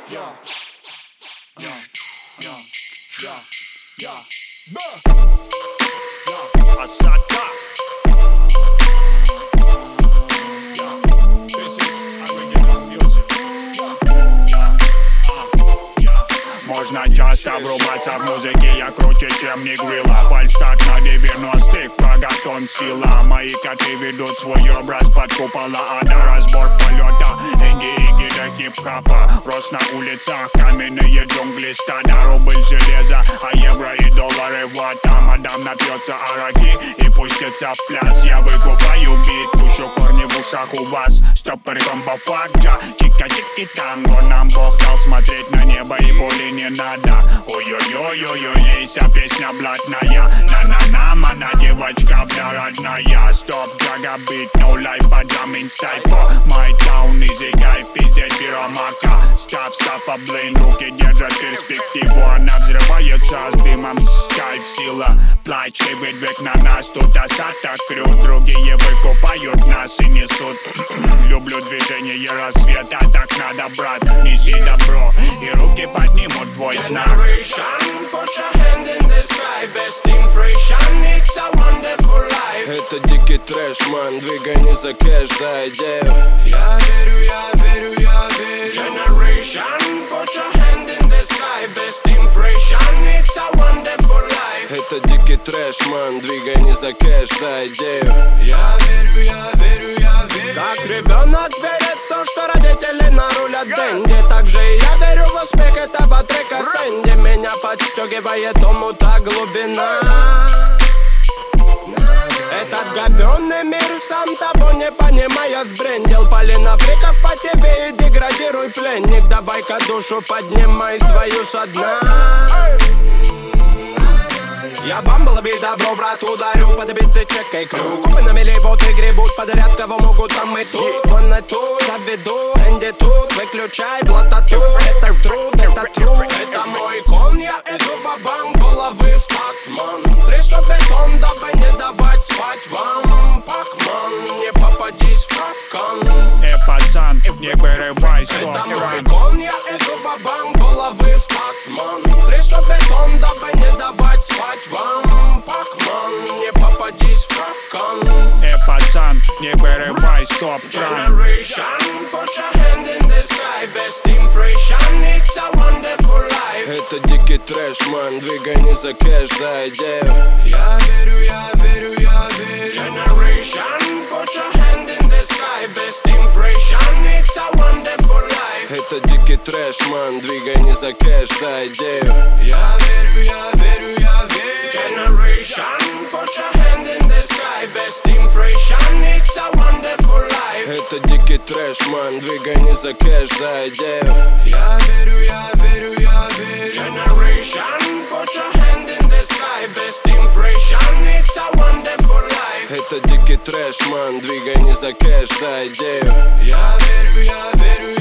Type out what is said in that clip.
Можно часто врубаться в музыке, я круче, чем Нигвилла. Фальстарт на 90-х, прогатон сила. Мои коты ведут свой образ под купола ада. Разбор полета, энди до хип-хопа. Рост на улицах, каменные джунгли, стада. Рубль железа, а евро и доллары вата. Мадам напьется араки и пустится в пляс. Я выкупаю бит, пущу корни в ушах у вас. Стопper комбо факджа, чика-чики-танго. Нам Бог дал смотреть на небо и боли не надо. Ой-ой-ой-ой-ой, вся песня блатная. На-на-на, мана девочка, бля, родная. Стоп, джага, бит, no life, а джамин стайпо. My town, easy guy, пиздец, пиромака. Став, блин, руки держат перспективу. Она взрывается с дымом, скайп, сила. Плачь и выдвиг на нас, тут осадок крют. Другие выкупают нас и несут. Люблю движение рассвета, так надо, брат. Неси добро и руки поднимут твой знак. Generation, put your hand in the sky. Best impression, it's a wonderful life. Это дикий трэш, ман, двигай не за кэш, за идею. Я верю, я верю, я верю. Generation, put your hand in the sky. Best impression, it's a wonderful life. Это дикий трэш, ман, двигай не за кэш, за идею. Я верю, я верю, я верю. Как ребенок верит в то, что родители нарулят деньги, так же и я верю в успех этого трека Сэнди. Меня подстегивает омута глубина. Этот говёный мир, сам того не понимая, сбрендил. Полина фриков по тебе и деградируй, пленник. Давай-ка душу поднимай свою со дна. Я бамблби, добро, брат, ударю под биты, чекай крюк. Купы на мели, вот и гребут подряд, кого могут там и тут. Вон и тут, заведу, энди тут, выключай, блатату. Это труд, это труд. Это мой кон, я иду ва-банк, головы в такт, ман. Трясу бетон, дабы не давать спать вам. Пакман, не попадись в капкан. Пацан, не вырывай, стоп. Это мой кон, я иду ва-банк, головы в такт, ман. Трясу бетон, дабы не давать спать вам. Пакман, не попадись в капкан. Пацан, не вырывай, стоп. Generation, put your hand in the sky. Best impression, it's a wonderful life. Это дикий трэш, ман, двигай не за кэш, за идею. Я верю, я верю, я верю. Generation, put your hand in the sky. Best impression, it's a wonderful life. Это дикий трэш, ман, двигай не за кэш, за идею. Я верю, я верю, я верю. Generation, put your hand in the sky. Best impression, it's a wonderful life. Это дикий трэш, ман, двигай не за кэш, за идею. Я верю, я верю, я верю. Generation, put your hand in the sky. Best impression, it's a wonderful life. Это дикий трэш, ман, двигай не за кэш, за идею. Я верю, я верю.